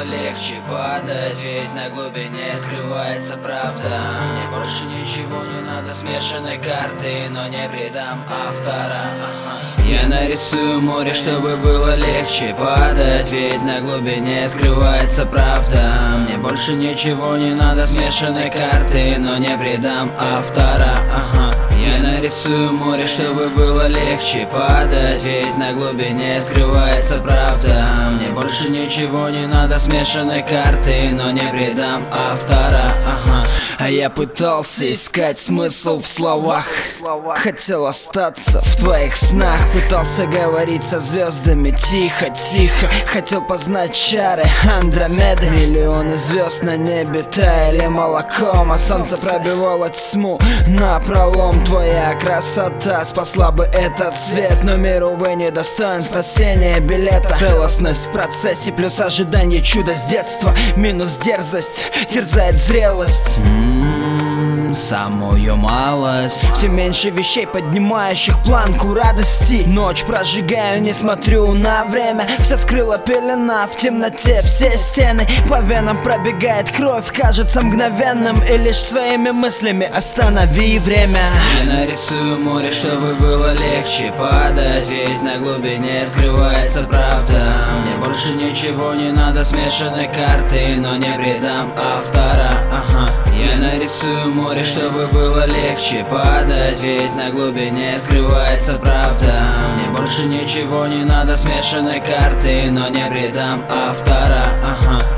легче падать, ведь на глубине скрывается правда. Мне больше ничего не надо, смешанной карты, но не предам автора. Я нарисую море, чтобы было легче падать, ведь на глубине скрывается правда. Мне больше ничего не надо, смешанной карты, но не предам автора. Я нарисую море, чтобы было легче падать, ведь на глубине скрывается правда. Мне больше ничего не надо, смешанной карты, но не предам автора. А я пытался искать смысл в словах, хотел остаться в твоих снах. Пытался говорить со звездами тихо-тихо, хотел познать чары Андромеды. Миллионы звезд на небе таяли молоком, а солнце пробивало тьму напролом. Твоя красота спасла бы этот свет, но мир, увы, недостоин спасения билета. Целостность в процессе плюс ожидание чуда с детства, минус дерзость терзает зрелость. Самую малость. Все меньше вещей, поднимающих планку радости. Ночь прожигаю, не смотрю на время. Все скрыла пелена, в темноте все стены. По венам пробегает кровь, кажется мгновенным. И лишь своими мыслями останови время. Я нарисую море, чтобы было легче падать, ведь на глубине скрывается правда. Мне больше ничего не надо, смешанной карты, но не предам автора. Я нарисую море, чтобы было легче падать, ведь на глубине скрывается правда. Мне больше ничего не надо, смешанной карты, но не предам автора.